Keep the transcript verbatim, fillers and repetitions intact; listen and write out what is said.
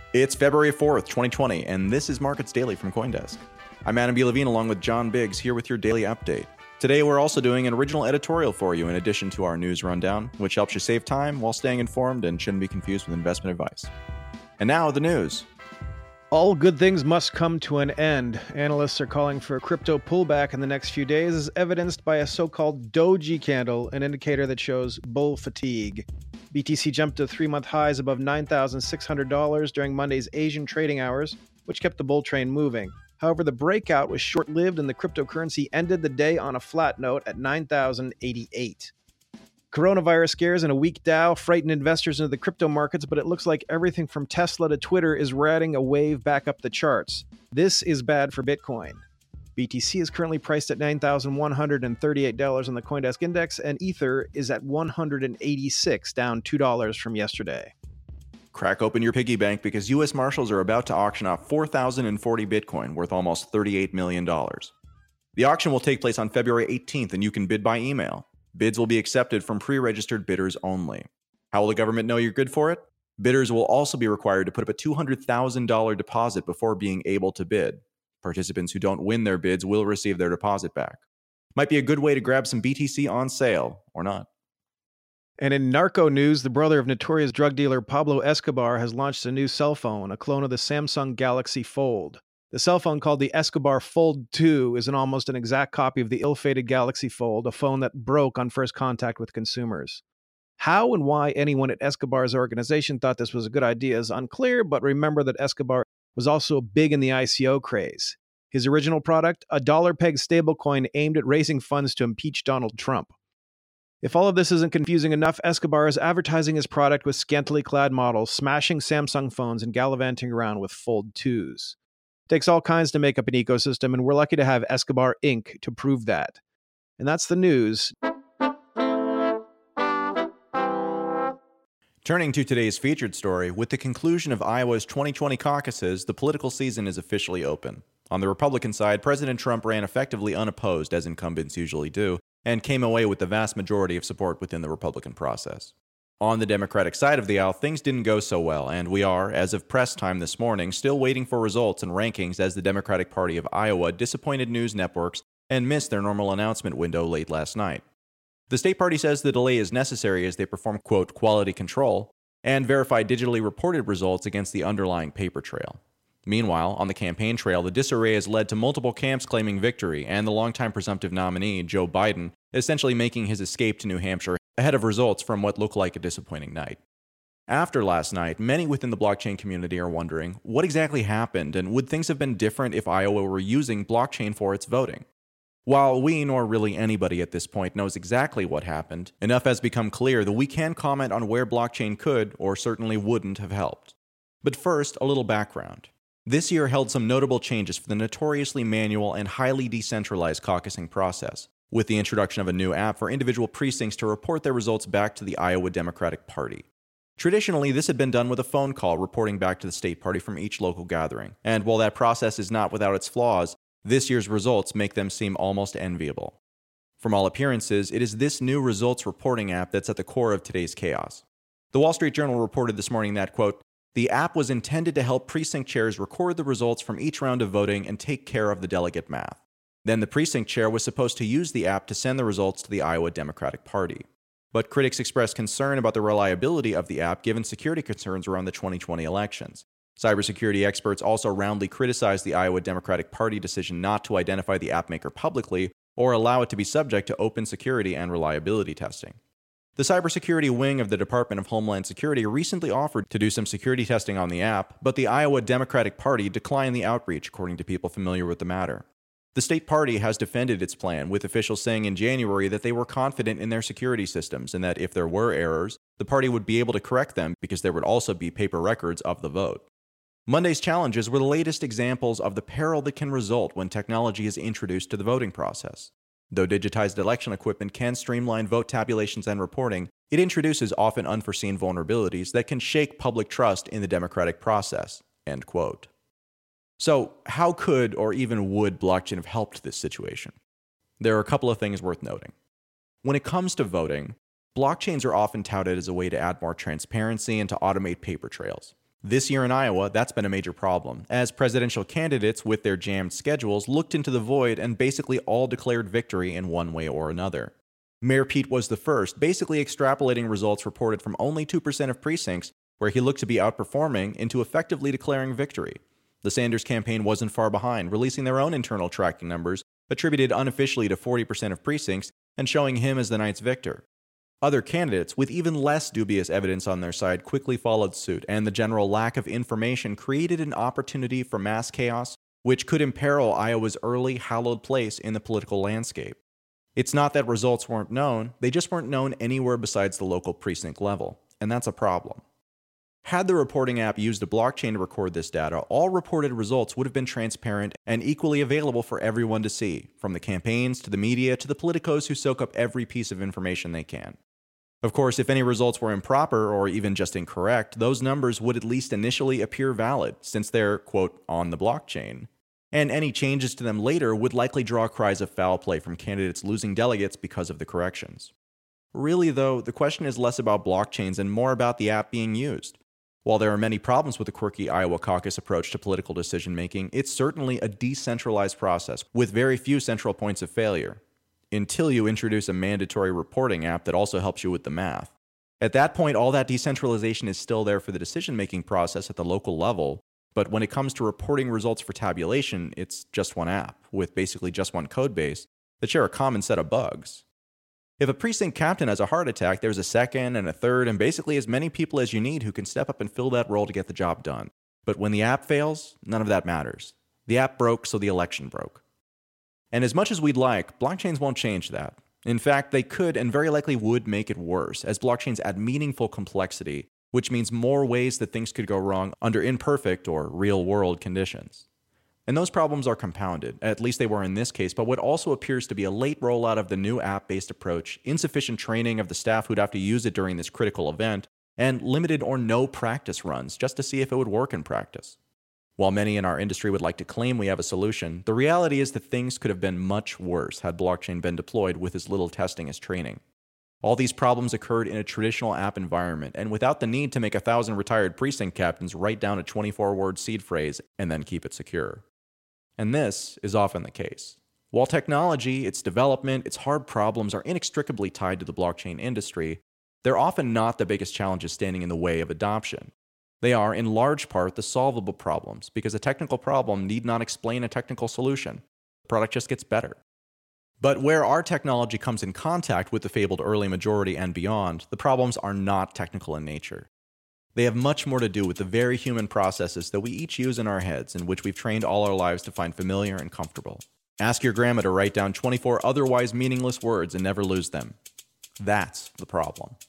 It's February fourth, twenty twenty, and this is Markets Daily from CoinDesk. I'm Adam B. Levine along with John Biggs here with your daily update. Today we're also doing an original editorial for you in addition to our news rundown, which helps you save time while staying informed and shouldn't be confused with investment advice. And now the news. All good things must come to an end. Analysts are calling for a crypto pullback in the next few days, as evidenced by a so-called doji candle, an indicator that shows bull fatigue. B T C jumped to three-month highs above nine thousand six hundred dollars during Monday's Asian trading hours, which kept the bull train moving. However, the breakout was short-lived and the cryptocurrency ended the day on a flat note at nine thousand eighty-eight. Coronavirus scares and a weak Dow frightened investors into the crypto markets, but it looks like everything from Tesla to Twitter is riding a wave back up the charts. This is bad for Bitcoin. B T C is currently priced at nine thousand one hundred thirty-eight dollars on the CoinDesk Index, and Ether is at one hundred eighty-six dollars, down two dollars from yesterday. Crack open your piggy bank because U S Marshals are about to auction off four thousand forty Bitcoin worth almost thirty-eight million dollars. The auction will take place on February eighteenth, and you can bid by email. Bids will be accepted from pre-registered bidders only. How will the government know you're good for it? Bidders will also be required to put up a two hundred thousand dollars deposit before being able to bid. Participants who don't win their bids will receive their deposit back. Might be a good way to grab some B T C on sale, or not. And in narco news, the brother of notorious drug dealer Pablo Escobar has launched a new cell phone, a clone of the Samsung Galaxy Fold. The cell phone, called the Escobar Fold two, is an almost an exact copy of the ill-fated Galaxy Fold, a phone that broke on first contact with consumers. How and why anyone at Escobar's organization thought this was a good idea is unclear, but remember that Escobar was also big in the I C O craze. His original product, a dollar-pegged stablecoin aimed at raising funds to impeach Donald Trump. If all of this isn't confusing enough, Escobar is advertising his product with scantily clad models, smashing Samsung phones and gallivanting around with Fold twos. Takes all kinds to make up an ecosystem, and we're lucky to have Escobar Incorporated to prove that. And that's the news. Turning to today's featured story, with the conclusion of Iowa's twenty twenty caucuses, the political season is officially open. On the Republican side, President Trump ran effectively unopposed, as incumbents usually do, and came away with the vast majority of support within the Republican process. On the Democratic side of the aisle, things didn't go so well, and we are, as of press time this morning, still waiting for results and rankings as the Democratic Party of Iowa disappointed news networks and missed their normal announcement window late last night. The state party says the delay is necessary as they perform, quote, quality control, and verify digitally reported results against the underlying paper trail. Meanwhile, on the campaign trail, the disarray has led to multiple camps claiming victory, and the longtime presumptive nominee, Joe Biden, essentially making his escape to New Hampshire ahead of results from what looked like a disappointing night. After last night, many within the blockchain community are wondering what exactly happened and would things have been different if Iowa were using blockchain for its voting? While we, nor really anybody at this point, knows exactly what happened, enough has become clear that we can comment on where blockchain could, or certainly wouldn't, have helped. But first, a little background. This year held some notable changes for the notoriously manual and highly decentralized caucusing process, with the introduction of a new app for individual precincts to report their results back to the Iowa Democratic Party. Traditionally, this had been done with a phone call reporting back to the state party from each local gathering, and while that process is not without its flaws, this year's results make them seem almost enviable. From all appearances, it is this new results reporting app that's at the core of today's chaos. The Wall Street Journal reported this morning that, quote, the app was intended to help precinct chairs record the results from each round of voting and take care of the delegate math. Then the precinct chair was supposed to use the app to send the results to the Iowa Democratic Party. But critics expressed concern about the reliability of the app given security concerns around the twenty twenty elections. Cybersecurity experts also roundly criticized the Iowa Democratic Party decision not to identify the app maker publicly or allow it to be subject to open security and reliability testing. The cybersecurity wing of the Department of Homeland Security recently offered to do some security testing on the app, but the Iowa Democratic Party declined the outreach, according to people familiar with the matter. The state party has defended its plan, with officials saying in January that they were confident in their security systems and that if there were errors, the party would be able to correct them because there would also be paper records of the vote. Monday's challenges were the latest examples of the peril that can result when technology is introduced to the voting process. Though digitized election equipment can streamline vote tabulations and reporting, it introduces often unforeseen vulnerabilities that can shake public trust in the democratic process. End quote. So, how could or even would blockchain have helped this situation? There are a couple of things worth noting. When it comes to voting, blockchains are often touted as a way to add more transparency and to automate paper trails. This year in Iowa, that's been a major problem, as presidential candidates with their jammed schedules looked into the void and basically all declared victory in one way or another. Mayor Pete was the first, basically extrapolating results reported from only two percent of precincts, where he looked to be outperforming, into effectively declaring victory. The Sanders campaign wasn't far behind, releasing their own internal tracking numbers, attributed unofficially to forty percent of precincts, and showing him as the night's victor. Other candidates, with even less dubious evidence on their side, quickly followed suit, and the general lack of information created an opportunity for mass chaos, which could imperil Iowa's early, hallowed place in the political landscape. It's not that results weren't known, they just weren't known anywhere besides the local precinct level, and that's a problem. Had the reporting app used a blockchain to record this data, all reported results would have been transparent and equally available for everyone to see, from the campaigns to the media to the politicos who soak up every piece of information they can. Of course, if any results were improper or even just incorrect, those numbers would at least initially appear valid, since they're, quote, on the blockchain. And any changes to them later would likely draw cries of foul play from candidates losing delegates because of the corrections. Really, though, the question is less about blockchains and more about the app being used. While there are many problems with the quirky Iowa caucus approach to political decision-making, it's certainly a decentralized process with very few central points of failure, until you introduce a mandatory reporting app that also helps you with the math. At that point, all that decentralization is still there for the decision-making process at the local level, but when it comes to reporting results for tabulation, it's just one app, with basically just one code base, that share a common set of bugs. If a precinct captain has a heart attack, there's a second and a third, and basically as many people as you need who can step up and fill that role to get the job done. But when the app fails, none of that matters. The app broke, so the election broke. And as much as we'd like, blockchains won't change that. In fact, they could and very likely would make it worse, as blockchains add meaningful complexity, which means more ways that things could go wrong under imperfect or real-world conditions. And those problems are compounded, at least they were in this case, by what also appears to be a late rollout of the new app-based approach, insufficient training of the staff who'd have to use it during this critical event, and limited or no practice runs just to see if it would work in practice. While many in our industry would like to claim we have a solution, the reality is that things could have been much worse had blockchain been deployed with as little testing as training. All these problems occurred in a traditional app environment, and without the need to make a thousand retired precinct captains write down a twenty-four word seed phrase and then keep it secure. And this is often the case. While technology, its development, its hard problems are inextricably tied to the blockchain industry, they're often not the biggest challenges standing in the way of adoption. They are, in large part, the solvable problems, because a technical problem need not explain a technical solution. The product just gets better. But where our technology comes in contact with the fabled early majority and beyond, the problems are not technical in nature. They have much more to do with the very human processes that we each use in our heads and which we've trained all our lives to find familiar and comfortable. Ask your grandma to write down twenty-four otherwise meaningless words and never lose them. That's the problem.